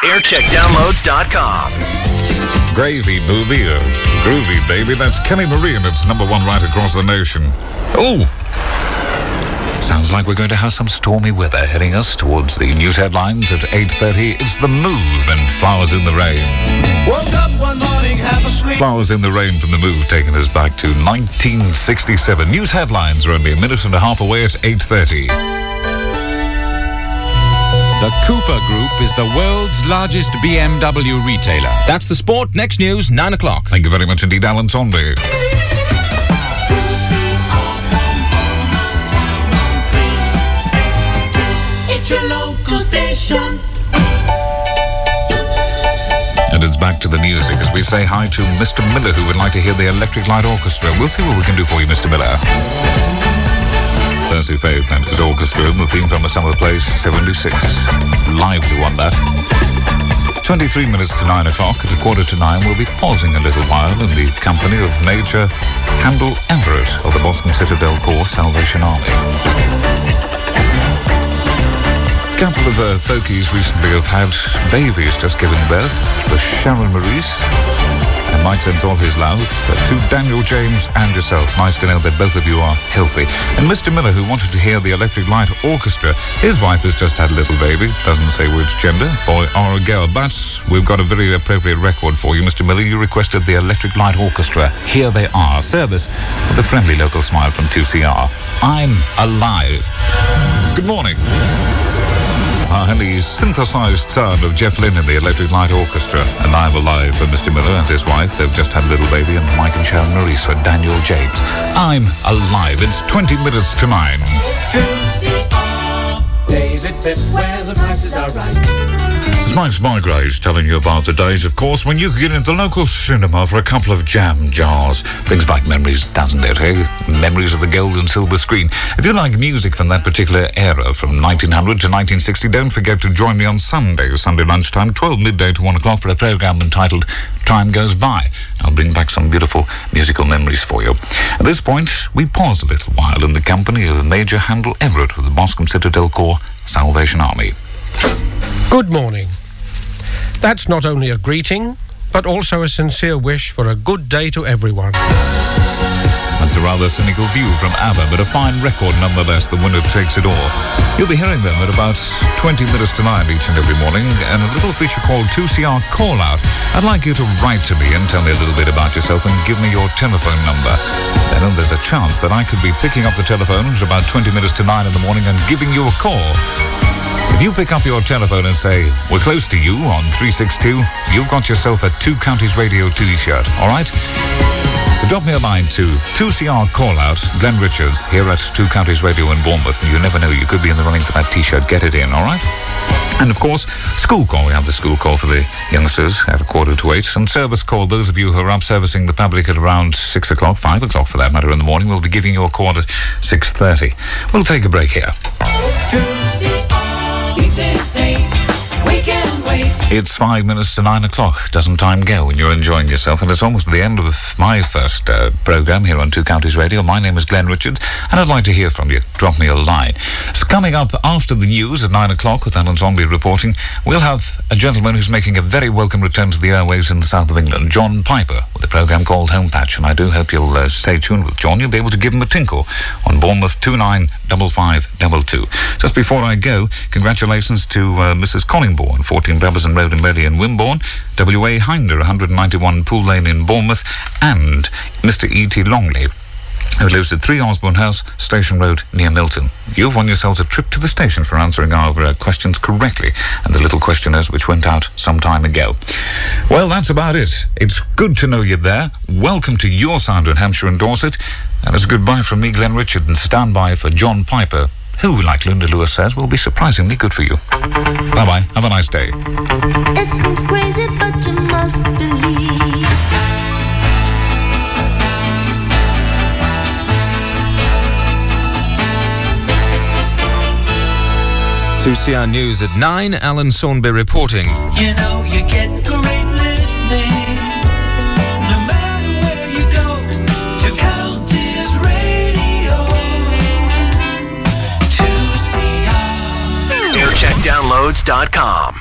aircheckdownloads.com. Gravy movie, groovy baby. That's Kelly Marie, and it's number one right across the nation. Oh! Sounds like we're going to have some stormy weather heading us towards the news headlines at 8:30. It's The Move and Flowers in the Rain. Woke up one morning, half asleep. Flowers in the Rain from The Move, taking us back to 1967. News headlines are only a minute and a half away at 8:30. The Cooper Group is the world's largest BMW retailer. That's the sport. Next news, 9 o'clock. Thank you very much indeed, Alan Sonby. Your local station. And it's back to the music as we say hi to Mr. Miller, who would like to hear the Electric Light Orchestra. We'll see what we can do for you, Mr. Miller. Percy Faith and his orchestra, the theme from A Summer Place 76. Lively one, that. It's 23 minutes to 9 o'clock. At 8:45, we'll be pausing a little while in the company of Major Handel Everett of the Boston Citadel Corps Salvation Army. A couple of folkies recently have had babies just giving birth. The Sharon Maurice, and Mike sends all his love to Daniel James and yourself. Nice to know that both of you are healthy. And Mr. Miller, who wanted to hear the Electric Light Orchestra, his wife has just had a little baby. Doesn't say which gender, boy or a girl, but we've got a very appropriate record for you, Mr. Miller. You requested the Electric Light Orchestra. Here they are. Service with a friendly local smile from 2CR. I'm alive. Good morning. And the synthesized sound of Jeff Lynne in the Electric Light Orchestra. And I'm alive for Mr. Miller and his wife. They've just had a little baby. And Mike and Sharon Maurice for Daniel James. I'm alive. It's 20 minutes to 9. David Pip, where the prices are right. It's Mike Smargraves telling you about the days, of course, when you could get into the local cinema for a couple of jam jars. Brings back memories, doesn't it, eh? Memories of the gold and silver screen. If you like music from that particular era, from 1900 to 1960, don't forget to join me on Sunday lunchtime, 12 midday to 1 o'clock for a program entitled Time Goes By. I'll bring back some beautiful musical memories for you. At this point, we pause a little while in the company of Major Handel Everett of the Boscombe Citadel Corps Salvation Army. Good morning. That's not only a greeting, but also a sincere wish for a good day to everyone. That's a rather cynical view from ABBA, but a fine record nonetheless. The winner takes it all. You'll be hearing them at about 20 minutes to 9 each and every morning, and a little feature called 2CR Call Out. I'd like you to write to me and tell me a little bit about yourself and give me your telephone number. Then there's a chance that I could be picking up the telephone at about 20 minutes to 9 in the morning and giving you a call. If you pick up your telephone and say, we're close to you on 362, you've got yourself a Two Counties Radio t-shirt, all right? So drop me a line to 2CR Call Out, Glenn Richards, here at Two Counties Radio in Bournemouth. You never know, you could be in the running for that t-shirt. Get it in, all right? And of course, school call. We have the school call for the youngsters at 7:45. And service call, those of you who are up servicing the public at around 6 o'clock, 5 o'clock for that matter in the morning, we'll be giving you a call at 6:30. We'll take a break here. It's 5 minutes to 9 o'clock. Doesn't time go when you're enjoying yourself? And it's almost the end of my first program here on Two Counties Radio. My name is Glenn Richards, and I'd like to hear from you. Drop me a line. It's coming up after the news at 9 o'clock with Alan Zombie reporting. We'll have a gentleman who's making a very welcome return to the airwaves in the south of England, John Piper, with a program called Home Patch. And I do hope you'll stay tuned with John. You'll be able to give him a tinkle on Bournemouth 295522. Just before I go, congratulations to Mrs. Collingborn, 14 Brabazon Road in Reading and Wimborne, W.A. Hinder, 191 Pool Lane in Bournemouth, and Mr. E.T. Longley, who lives at 3 Osborne House, Station Road, near Milton. You've won yourselves a trip to the station for answering our questions correctly, and the little questionnaires which went out some time ago. Well, that's about it. It's good to know you're there. Welcome to your sound in Hampshire and Dorset, and it's goodbye from me, Glenn Richard, and stand by for John Piper, who, like Linda Lewis says, will be surprisingly good for you. Bye-bye. Have a nice day. It seems crazy, but you must believe. 2CR News at 9, Alan Sawnby reporting. You know you get great listening, no matter where you go. Two Counties Radio, 2CR. aircheckdownloads.com.